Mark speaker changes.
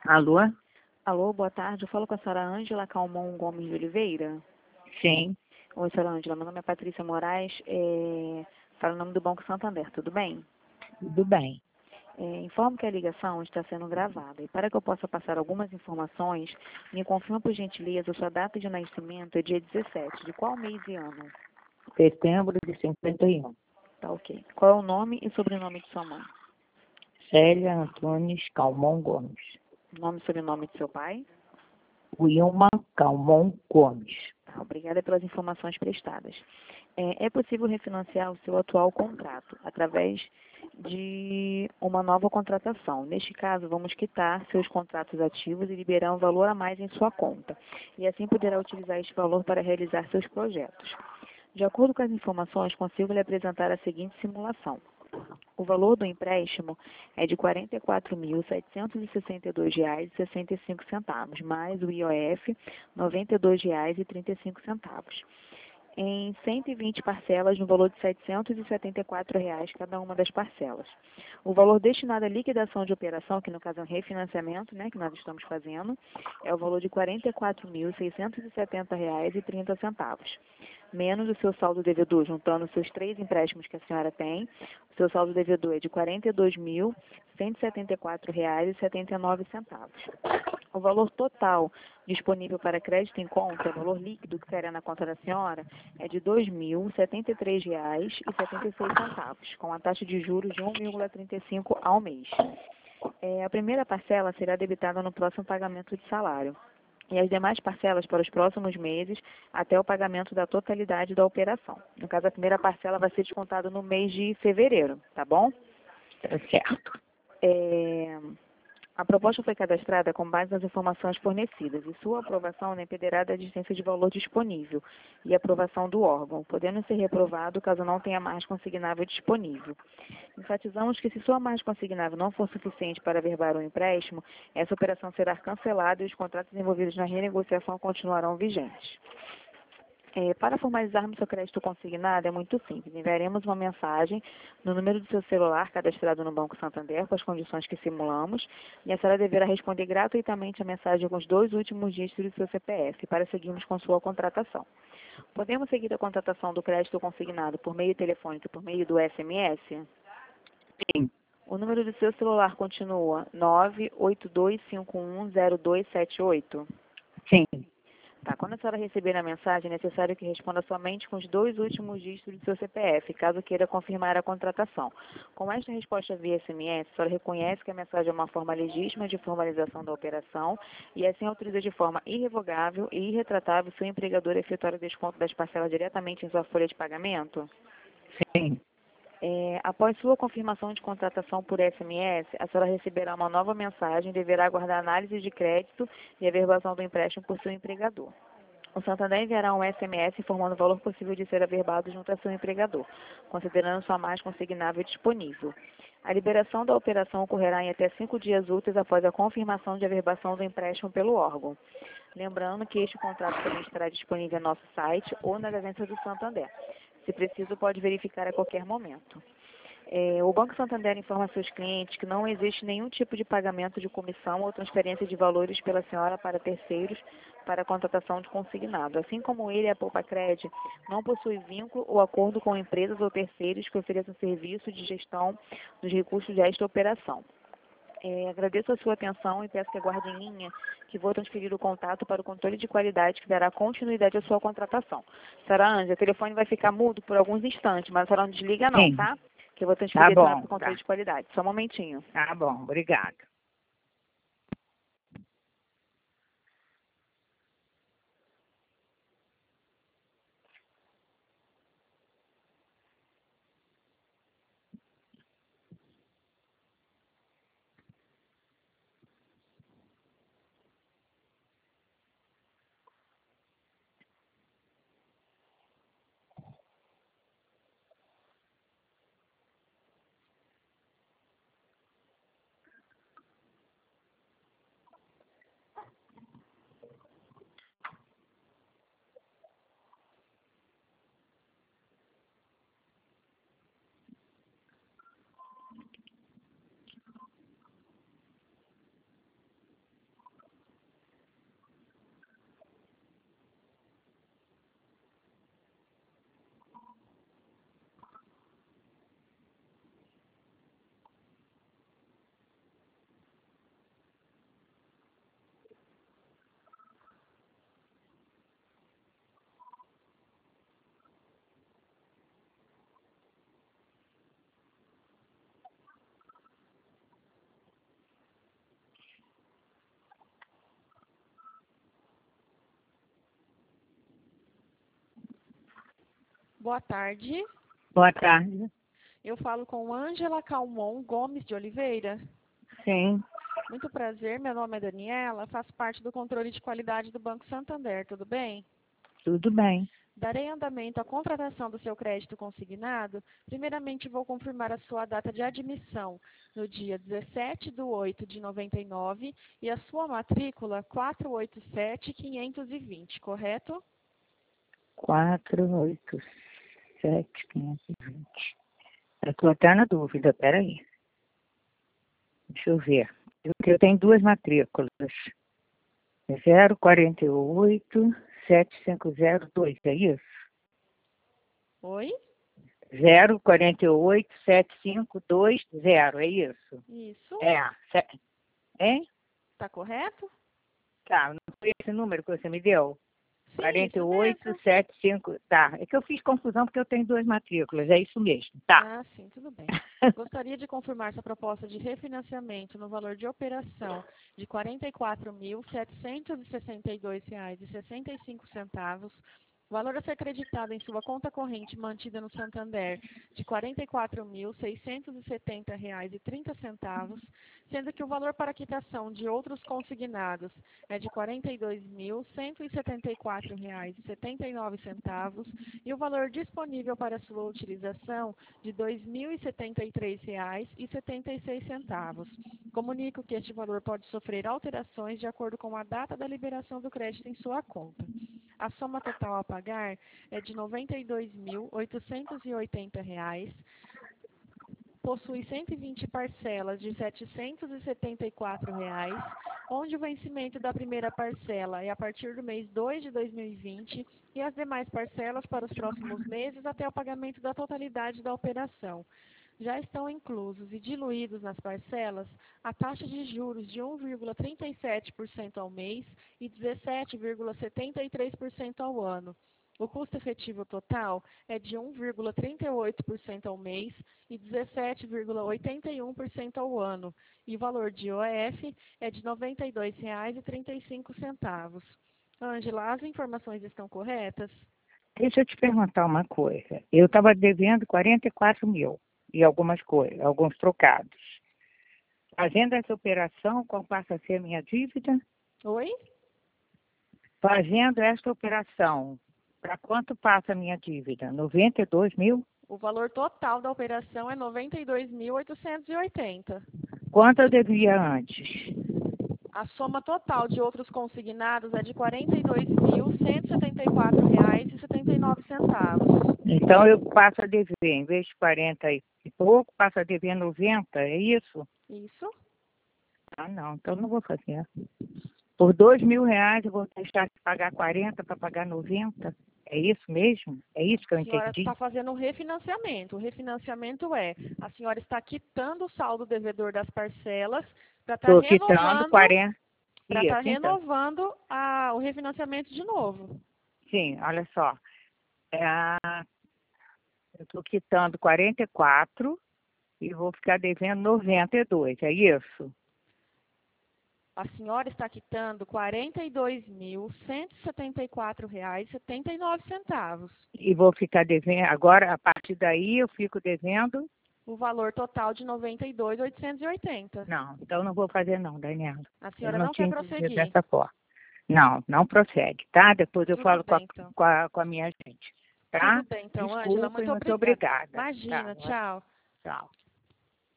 Speaker 1: Alô?
Speaker 2: Alô, boa tarde. Eu falo com a senhora Ângela Calmon Gomes de Oliveira.
Speaker 1: Sim,
Speaker 2: Oi, senhora Ângela. Meu nome é Patrícia Moraes. Falo em nome do Banco Santander. Tudo bem?
Speaker 1: tudo bem.
Speaker 2: Informo que a ligação está sendo gravada. E para que eu possa passar algumas informações, me confirma, por gentileza, sua data de nascimento é dia 17. De qual mês e ano?
Speaker 1: Setembro de 51.
Speaker 2: Tá ok. Qual é o nome e sobrenome de sua mãe?
Speaker 1: Célia Antunes Calmon Gomes.
Speaker 2: Nome e sobrenome de seu pai?
Speaker 1: Wilma Calmon Gomes.
Speaker 2: Tá, obrigada pelas informações prestadas. É possível refinanciar o seu atual contrato através de uma nova contratação. Neste caso, vamos quitar seus contratos ativos e liberar um valor a mais em sua conta. E assim poderá utilizar este valor para realizar seus projetos. De acordo com as informações, consigo lhe apresentar a seguinte simulação. O valor do empréstimo é de R$ 44.762,65, mais o IOF, R$ 92,35. Em 120 parcelas, no valor de R$ 774 cada uma das parcelas. O valor destinado à liquidação de operação, que no caso é um refinanciamento, né, que nós estamos fazendo, é o valor de R$ 44.670,30, menos o seu saldo devedor, juntando os seus 3 empréstimos que a senhora tem. O seu saldo devedor é de R$ 42.174,79. O valor total disponível para crédito em conta, o valor líquido que será na conta da senhora, é de R$ 2.073,76, com a taxa de juros de 1,35 ao mês. A primeira parcela será debitada no próximo pagamento de salário e as demais parcelas para os próximos meses até o pagamento da totalidade da operação. No caso, a primeira parcela vai ser descontada no mês de fevereiro, tá bom?
Speaker 1: Tá certo.
Speaker 2: A proposta foi cadastrada com base nas informações fornecidas e sua aprovação não impedirá da existência de valor disponível e aprovação do órgão, podendo ser reprovado caso não tenha margem consignável disponível. Enfatizamos que se sua margem consignável não for suficiente para averbar o empréstimo, essa operação será cancelada e os contratos envolvidos na renegociação continuarão vigentes. Para formalizarmos seu crédito consignado é muito simples. Enviaremos uma mensagem no número do seu celular cadastrado no Banco Santander com as condições que simulamos e a senhora deverá responder gratuitamente a mensagem com os 2 últimos dígitos do seu CPF para seguirmos com sua contratação. Podemos seguir a contratação do crédito consignado por meio telefônico e por meio do SMS?
Speaker 1: Sim,
Speaker 2: O número do seu celular continua 982510278.
Speaker 1: sim.
Speaker 2: Tá, quando a senhora receber a mensagem, é necessário que responda somente com os 2 últimos dígitos do seu CPF, caso queira confirmar a contratação. Com esta resposta via SMS, a senhora reconhece que a mensagem é uma forma legítima de formalização da operação e assim autoriza de forma irrevogável e irretratável seu empregador a efetuar o desconto das parcelas diretamente em sua folha de pagamento?
Speaker 1: Sim,
Speaker 2: Após sua confirmação de contratação por SMS, a senhora receberá uma nova mensagem e deverá aguardar análise de crédito e averbação do empréstimo por seu empregador. O Santander enviará um SMS informando o valor possível de ser averbado junto a seu empregador, considerando sua margem consignável disponível. A liberação da operação ocorrerá em até 5 dias úteis após a confirmação de averbação do empréstimo pelo órgão. Lembrando que este contrato também estará disponível no nosso site ou nas agências do Santander. Se preciso, pode verificar a qualquer momento. O Banco Santander informa a seus clientes que não existe nenhum tipo de pagamento de comissão ou transferência de valores pela senhora para terceiros para a contratação de consignado. Assim como ele, a Poupa-Cred não possui vínculo ou acordo com empresas ou terceiros que ofereçam serviço de gestão dos recursos desta operação. Agradeço a sua atenção e peço que aguarde em linha que vou transferir o contato para o controle de qualidade que dará continuidade à sua contratação. Senhora Ângela, o telefone vai ficar mudo por alguns instantes, mas a senhora não desliga não,
Speaker 1: sim.
Speaker 2: tá? Que eu vou
Speaker 1: Tá
Speaker 2: transferir a senhora
Speaker 1: bom,
Speaker 2: para o controle
Speaker 1: tá.
Speaker 2: de qualidade. Só um momentinho.
Speaker 1: Tá bom, obrigada.
Speaker 3: Boa tarde.
Speaker 1: Boa tarde.
Speaker 3: Eu falo com Ângela Calmon Gomes de Oliveira.
Speaker 1: Sim,
Speaker 3: Muito prazer, meu nome é Daniela, faço parte do controle de qualidade do Banco Santander, tudo bem?
Speaker 1: tudo bem.
Speaker 3: Darei andamento à contratação do seu crédito consignado. Primeiramente, vou confirmar a sua data de admissão no dia 17/8 de 99 e a sua matrícula 487-520, correto?
Speaker 1: 487-520. Eu estou até na dúvida, peraí. Deixa eu ver. Eu tenho duas matrículas. 048-7502, é isso?
Speaker 3: Oi?
Speaker 1: 048-7520, é isso?
Speaker 3: Isso.
Speaker 1: Hein?
Speaker 3: Está correto?
Speaker 1: Tá, não foi esse número que você me deu?
Speaker 3: Sim, isso mesmo.
Speaker 1: 4875. Tá, é que eu fiz confusão porque eu tenho duas matrículas, é isso mesmo. Tá.
Speaker 3: Ah, sim, tudo bem. Gostaria de confirmar sua proposta de refinanciamento no valor de operação de R$ 44.762,65, valor a ser creditado em sua conta corrente mantida no Santander de R$ 44.670,30, sendo que o valor para quitação de outros consignados é de R$ 42.174,79 e o valor disponível para sua utilização de R$ 2.073,76. Comunico que este valor pode sofrer alterações de acordo com a data da liberação do crédito em sua conta. A soma total a pagar é de R$ 92.880. Possui 120 parcelas de R$ 774, onde o vencimento da primeira parcela é a partir do mês 2 de 2020 e as demais parcelas para os próximos meses até o pagamento da totalidade da operação. Já estão inclusos e diluídos nas parcelas a taxa de juros de 1,37% ao mês e 17,73% ao ano. O custo efetivo total é de 1,38% ao mês e 17,81% ao ano, e o valor de IOF é de R$ 92,35. Ângela, as informações estão corretas?
Speaker 1: Deixa eu te perguntar uma coisa. Eu estava devendo 44 mil e algumas coisas, alguns trocados. Fazendo essa operação, qual passa a ser a minha dívida?
Speaker 3: Oi?
Speaker 1: Fazendo esta operação, para quanto passa a minha dívida? 92 mil?
Speaker 3: O valor total da operação é R$ 92.880.
Speaker 1: Quanto eu devia antes?
Speaker 3: A soma total de outros consignados é de R$ 42.174,79.
Speaker 1: Então eu passo a dever, em vez de 40 e pouco, passo a dever 90, é isso?
Speaker 3: Isso?
Speaker 1: Ah, não, então não vou fazer. Por R$ 2.000 eu vou deixar de pagar 40 para pagar 90? É isso mesmo? É isso que eu
Speaker 3: A senhora
Speaker 1: entendi?
Speaker 3: está fazendo um refinanciamento. O refinanciamento é, a senhora está quitando o saldo devedor das parcelas para estar
Speaker 1: Estou quitando 40. Isso, então.
Speaker 3: o refinanciamento de novo.
Speaker 1: Sim, olha só. Eu estou quitando 44 e vou ficar devendo 92, é isso?
Speaker 3: A senhora está quitando R$ 42.174,79.
Speaker 1: E vou ficar devendo, agora, a partir daí, eu fico devendo?
Speaker 3: O valor total de R$ 92.880.
Speaker 1: Não, então não vou fazer não, Daniela.
Speaker 3: A
Speaker 1: Eu
Speaker 3: senhora
Speaker 1: não
Speaker 3: não quer
Speaker 1: tinha entendido
Speaker 3: prosseguir.
Speaker 1: dessa forma. Não, não prossegue, tá? Depois eu
Speaker 3: Tudo
Speaker 1: falo
Speaker 3: bem, então.
Speaker 1: com a minha gente, tá?
Speaker 3: Tudo bem, então, Ângela.
Speaker 1: Desculpa e
Speaker 3: Muito
Speaker 1: muito
Speaker 3: obrigada.
Speaker 1: obrigada.
Speaker 3: Imagina,
Speaker 1: Tá,
Speaker 3: tchau.
Speaker 1: tchau.